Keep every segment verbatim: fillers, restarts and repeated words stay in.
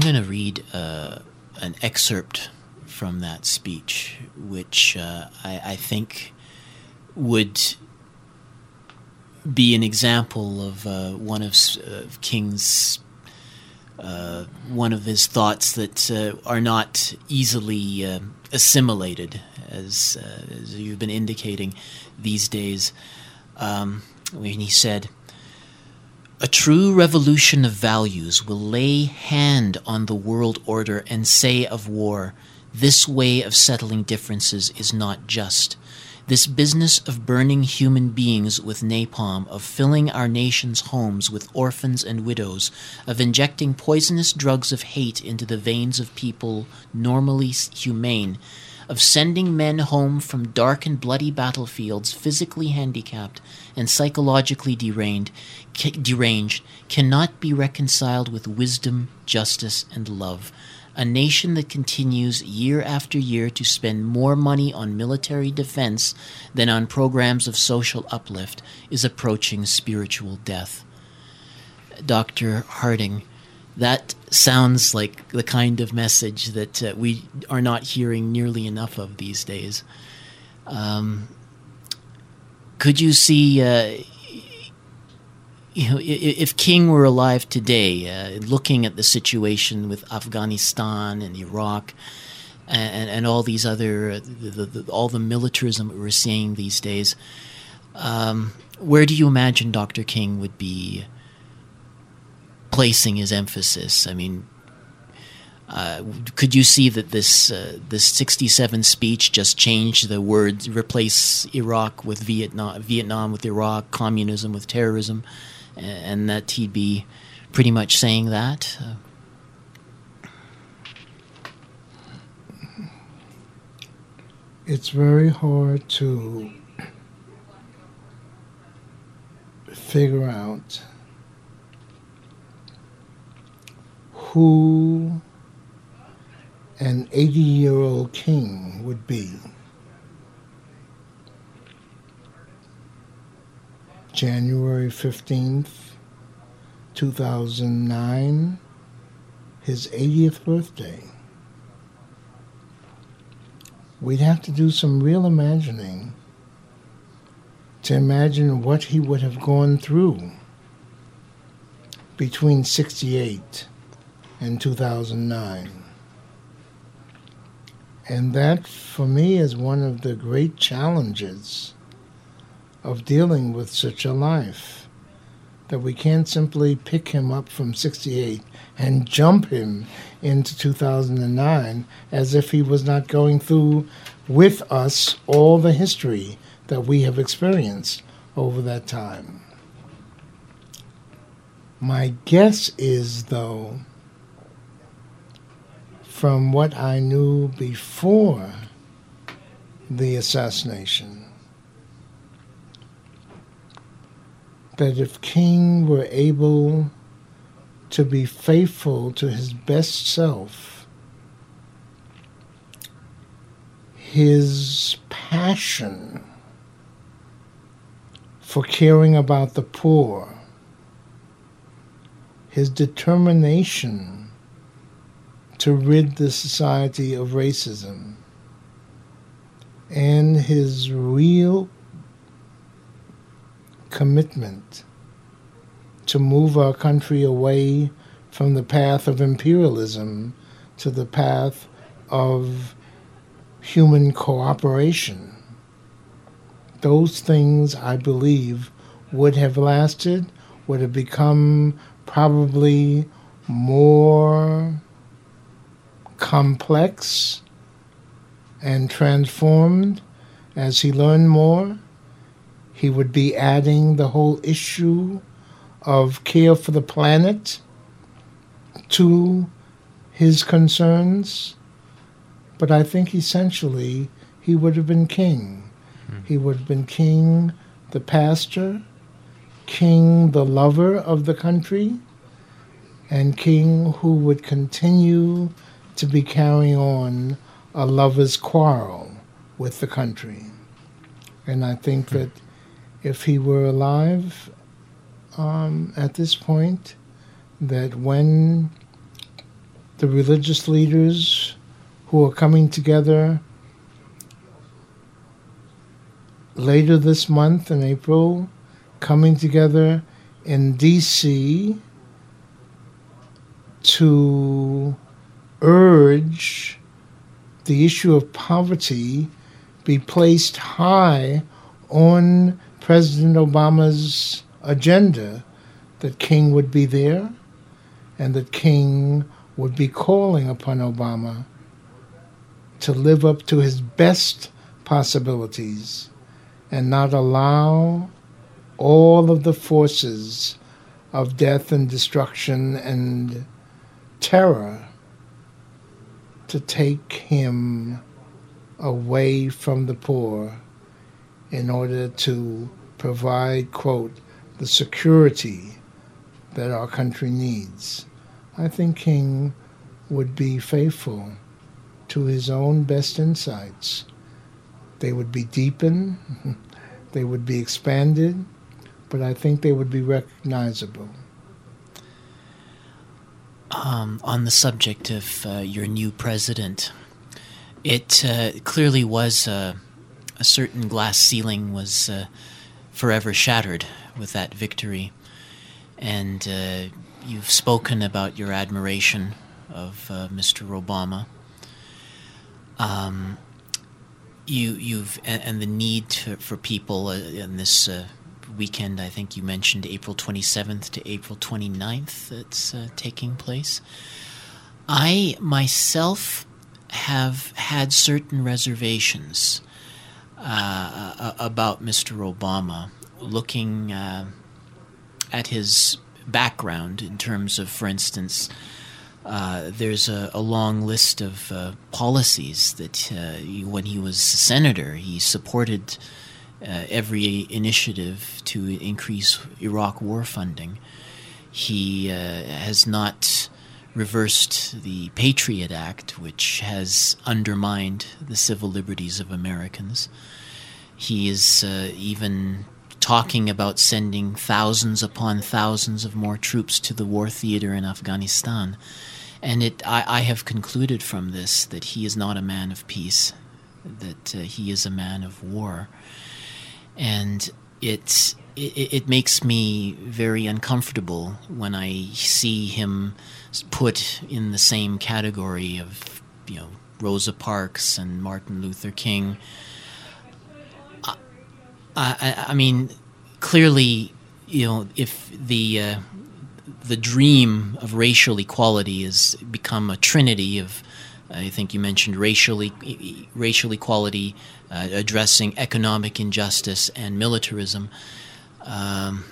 going to read uh, an excerpt from that speech, which uh, I, I think would be an example of uh, one of uh, King's uh, one of his thoughts that uh, are not easily uh, assimilated, as, uh, as you've been indicating these days. Um, when he said, "A true revolution of values will lay hand on the world order and say of war, 'This way of settling differences is not just.' This business of burning human beings with napalm, of filling our nation's homes with orphans and widows, of injecting poisonous drugs of hate into the veins of people normally humane, of sending men home from dark and bloody battlefields physically handicapped and psychologically deranged, ca- deranged cannot be reconciled with wisdom, justice, and love. A nation that continues year after year to spend more money on military defense than on programs of social uplift is approaching spiritual death." Doctor Harding, that sounds like the kind of message that uh, we are not hearing nearly enough of these days. Um, could you see... Uh, You know, if King were alive today, uh, looking at the situation with Afghanistan and Iraq, and, and all these other, uh, the, the, all the militarism that we're seeing these days, um, where do you imagine Doctor King would be placing his emphasis? I mean, uh, could you see that this uh, this sixty-seven speech just changed the words, replace Iraq with Vietnam, Vietnam with Iraq, communism with terrorism? And that he'd be pretty much saying that? Uh, it's very hard to figure out who an eighty-year-old king would be. January fifteenth, two thousand nine, his eightieth birthday. We'd have to do some real imagining to imagine what he would have gone through between sixty-eight and two thousand nine. And that, for me, is one of the great challenges of dealing with such a life, that we can't simply pick him up from sixty-eight and jump him into two thousand nine as if he was not going through with us all the history that we have experienced over that time. My guess is, though, from what I knew before the assassination, that if King were able to be faithful to his best self, his passion for caring about the poor, his determination to rid the society of racism, and his real commitment to move our country away from the path of imperialism to the path of human cooperation. Those things, I believe, would have lasted, would have become probably more complex and transformed as he learned more. He would be adding the whole issue of care for the planet to his concerns. But I think essentially he would have been king. Mm. He would have been king, the pastor, king, the lover of the country, and king who would continue to be carrying on a lover's quarrel with the country. And I think mm. that if he were alive um, at this point, that when the religious leaders who are coming together later this month in April, coming together in D C to urge the issue of poverty be placed high on President Obama's agenda, that King would be there and that King would be calling upon Obama to live up to his best possibilities and not allow all of the forces of death and destruction and terror to take him away from the poor in order to provide, quote, the security that our country needs. I think King would be faithful to his own best insights. They would be deepened, they would be expanded, but I think they would be recognizable. Um, on the subject of uh, your new president, it uh, clearly was uh, a certain glass ceiling was uh, forever shattered with that victory. And uh, you've spoken about your admiration of uh, Mister Obama. Um, you, you've and, and the need to, for people uh, in this uh, weekend. I think you mentioned April twenty-seventh to April twenty-ninth. That's uh, taking place. I myself have had certain reservations uh, about Mister Obama, looking uh, at his background in terms of, for instance, uh, there's a, a long list of uh, policies that uh, when he was senator, he supported uh, every initiative to increase Iraq war funding. He uh, has not reversed the Patriot Act, which has undermined the civil liberties of Americans. He is uh, even talking about sending thousands upon thousands of more troops to the war theater in Afghanistan. And it, I, I have concluded from this that he is not a man of peace, that uh, he is a man of war. And it, it, it makes me very uncomfortable when I see him put in the same category of, you know, Rosa Parks and Martin Luther King. I, I, I mean, clearly, you know, if the uh, the dream of racial equality has become a trinity of, I think you mentioned racial e- racial equality, uh, addressing economic injustice and militarism. Um,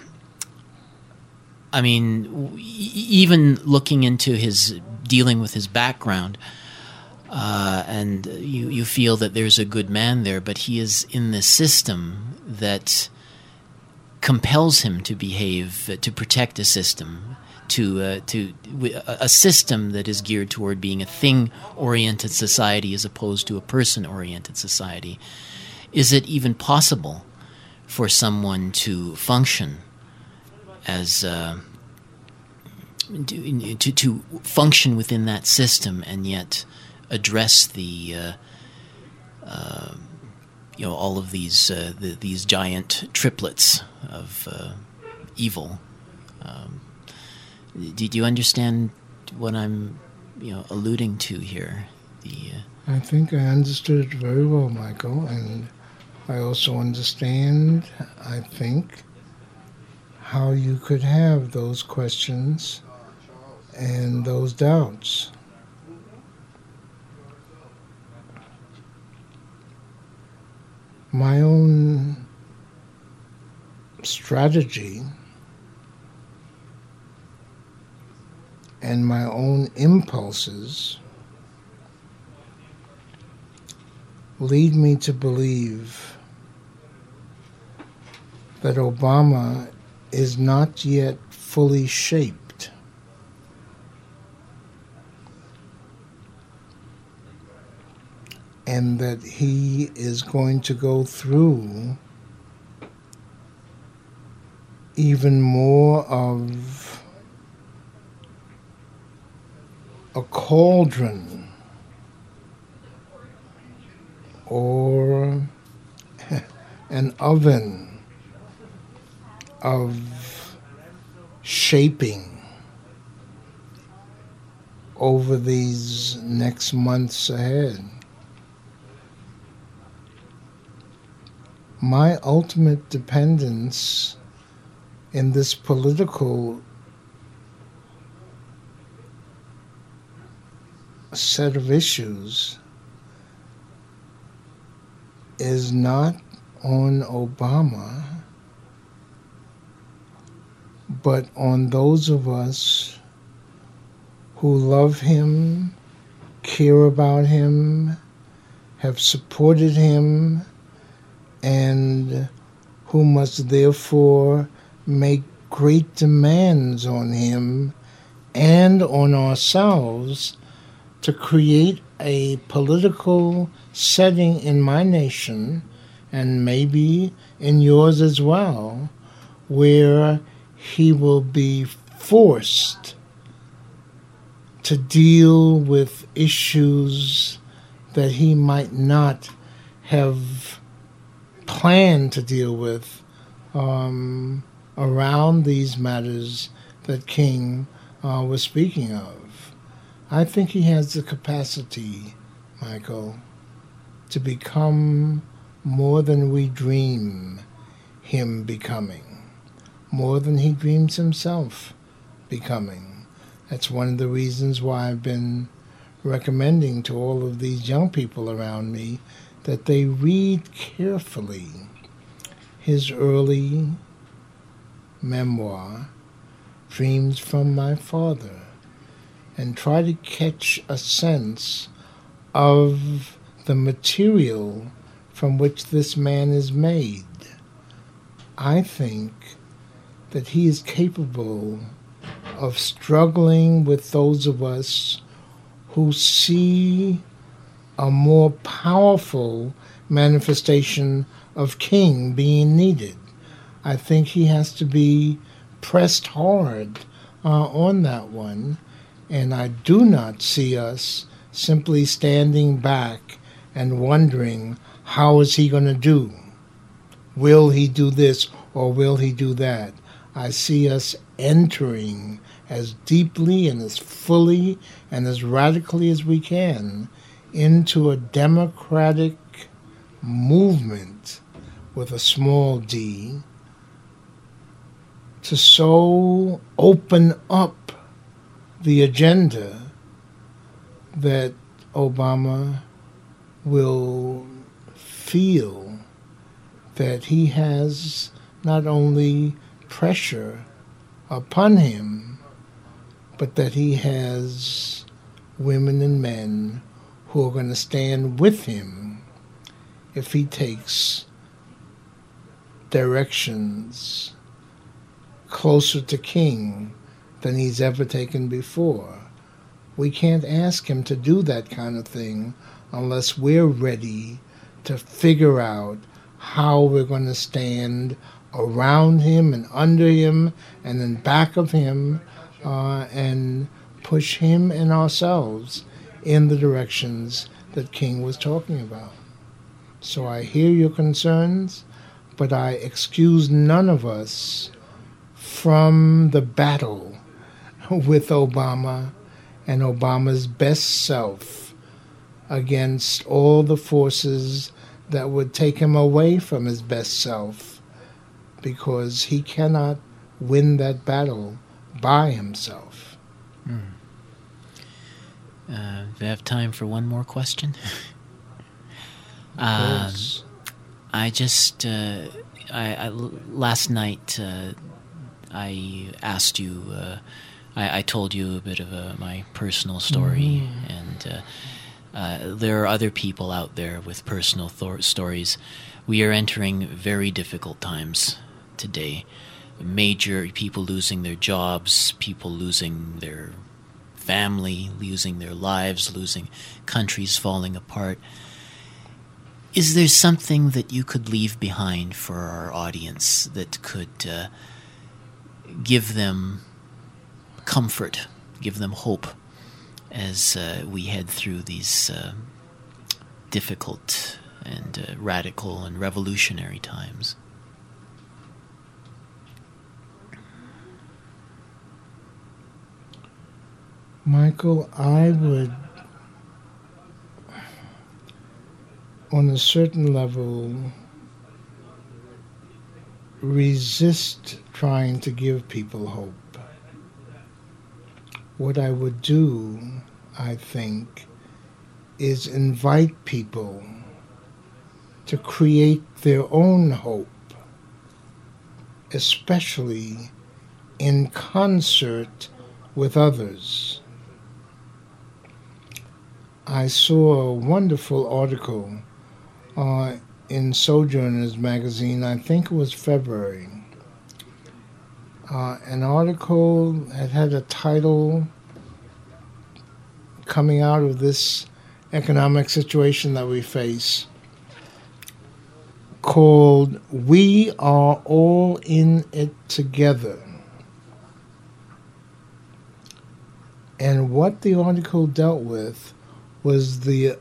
I mean, w- even looking into his dealing with his background, uh, and you you feel that there's a good man there, but he is in this system that compels him to behave, uh, to protect a system, to uh, to a system that is geared toward being a thing-oriented society as opposed to a person-oriented society. Is it even possible for someone to function as uh, to, to to function within that system and yet address the uh, uh, you know, all of these uh, the, these giant triplets of uh, evil? Um, do, do you understand what I'm, you know, alluding to here? The uh, I think I understood it very well, Michael, and I also understand, I think, how you could have those questions and those doubts. My own strategy and my own impulses lead me to believe that Obama is not yet fully shaped. And that he is going to go through even more of a cauldron or an oven of shaping over these next months ahead. My ultimate dependence in this political set of issues is not on Obama, but on those of us who love him, care about him, have supported him, and who must therefore make great demands on him and on ourselves to create a political setting in my nation, and maybe in yours as well, where he will be forced to deal with issues that he might not have planned to deal with um, around these matters that King uh, was speaking of. I think he has the capacity, Michael, to become more than we dream him becoming, more than he dreams himself becoming. That's one of the reasons why I've been recommending to all of these young people around me that they read carefully his early memoir, Dreams from My Father, and try to catch a sense of the material from which this man is made. I think that he is capable of struggling with those of us who see a more powerful manifestation of King being needed. I think he has to be pressed hard uh, on that one, and I do not see us simply standing back and wondering, how is he going to do? Will he do this or will he do that? I see us entering as deeply and as fully and as radically as we can into a democratic movement with a small d, to so open up the agenda that Obama will feel that he has not only pressure upon him, but that he has women and men who are going to stand with him if he takes directions closer to King than he's ever taken before. We can't ask him to do that kind of thing unless we're ready to figure out how we're going to stand around him and under him and in back of him uh, and push him and ourselves in the directions that King was talking about. So I hear your concerns, but I excuse none of us from the battle with Obama and Obama's best self against all the forces that would take him away from his best self, because he cannot win that battle by himself. Mm. Uh, do we have time for one more question? um, I just, uh, I, I, last night, uh, I asked you, uh, I, I told you a bit of a, my personal story, mm-hmm. and uh, uh, there are other people out there with personal th- stories. We are entering very difficult times today. Major people losing their jobs, people losing their family, losing their lives, losing countries falling apart. Is there something that you could leave behind for our audience that could uh, give them comfort, give them hope as uh, we head through these uh, difficult and uh, radical and revolutionary times. Michael, I would, on a certain level, resist trying to give people hope. What I would do, I think, is invite people to create their own hope, especially in concert with others. I saw a wonderful article uh, in Sojourners magazine, I think it was February. Uh, an article had had a title coming out of this economic situation that we face called "We Are All in It Together." And what the article dealt with was the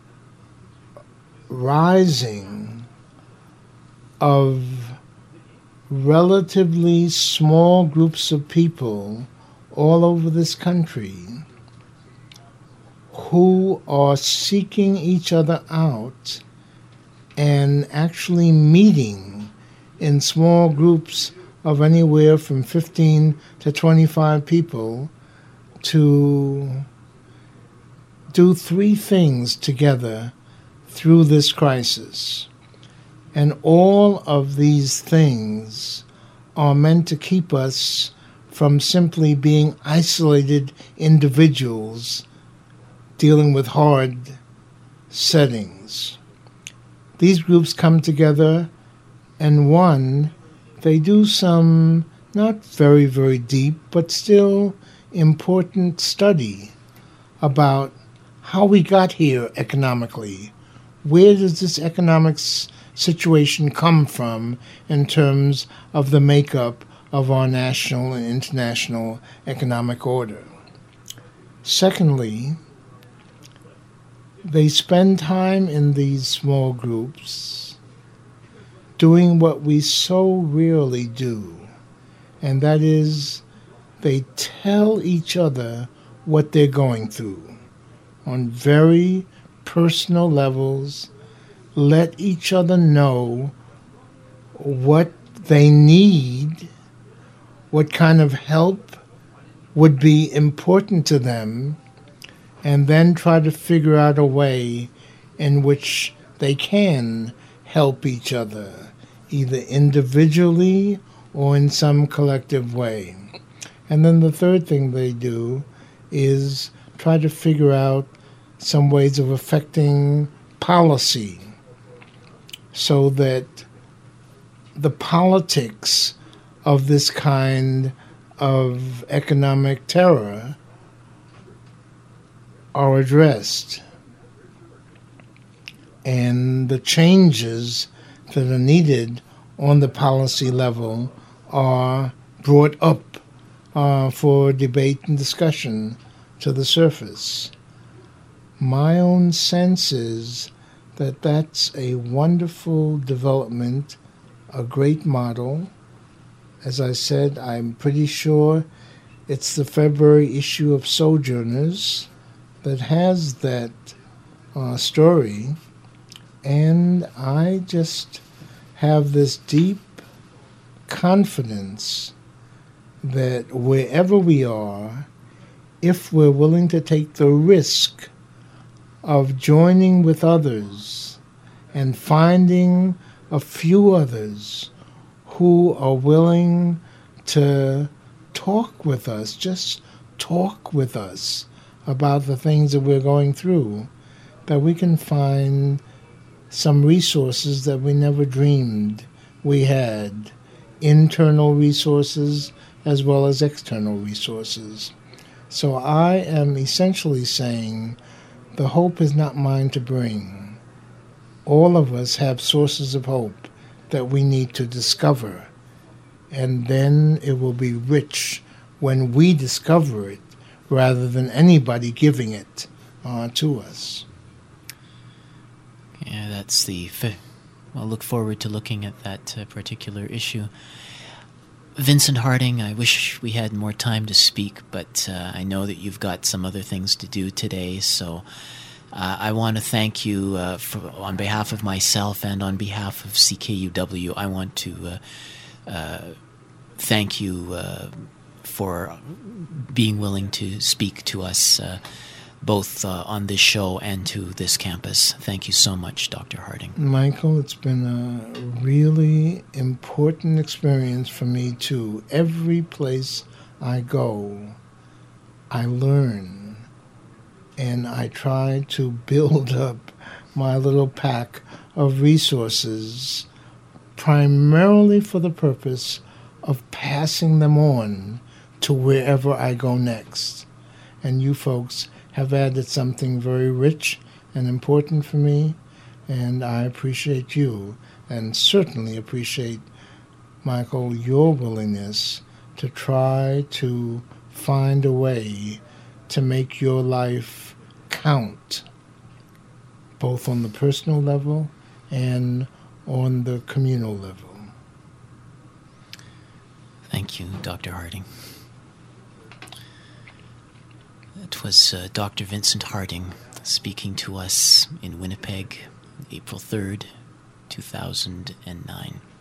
rising of relatively small groups of people all over this country who are seeking each other out and actually meeting in small groups of anywhere from fifteen to twenty-five people to do three things together through this crisis. And all of these things are meant to keep us from simply being isolated individuals dealing with hard settings. These groups come together, and one, they do some not very, very deep, but still important study about how we got here economically. Where does this economic situation come from in terms of the makeup of our national and international economic order? Secondly, they spend time in these small groups doing what we so rarely do, and that is they tell each other what they're going through on very personal levels, let each other know what they need, what kind of help would be important to them, and then try to figure out a way in which they can help each other, either individually or in some collective way. And then the third thing they do is try to figure out some ways of affecting policy so that the politics of this kind of economic terror are addressed, and the changes that are needed on the policy level are brought up uh, for debate and discussion to the surface. My own sense is that that's a wonderful development, a great model. As I said, I'm pretty sure it's the February issue of Sojourners that has that uh, story, and I just have this deep confidence that wherever we are, if we're willing to take the risk of joining with others and finding a few others who are willing to talk with us, just talk with us about the things that we're going through, that we can find some resources that we never dreamed we had, internal resources as well as external resources. So I am essentially saying the hope is not mine to bring. All of us have sources of hope that we need to discover, and then it will be rich when we discover it, rather than anybody giving it uh, to us. Yeah, that's the... Fi- I'll look forward to looking at that uh, particular issue. Vincent Harding, I wish we had more time to speak, but uh, I know that you've got some other things to do today, so uh, I want to thank you uh, for, on behalf of myself and on behalf of C K U W. I want to uh, uh, thank you uh, for being willing to speak to us uh, both uh, on this show and to this campus. Thank you so much, Doctor Harding. Michael, it's been a really important experience for me, too. Every place I go, I learn, and I try to build up my little pack of resources, primarily for the purpose of passing them on to wherever I go next. And you folks have added something very rich and important for me, and I appreciate you, and certainly appreciate, Michael, your willingness to try to find a way to make your life count, both on the personal level and on the communal level. Thank you, Doctor Harding. It was uh, Doctor Vincent Harding speaking to us in Winnipeg, April third, two thousand nine.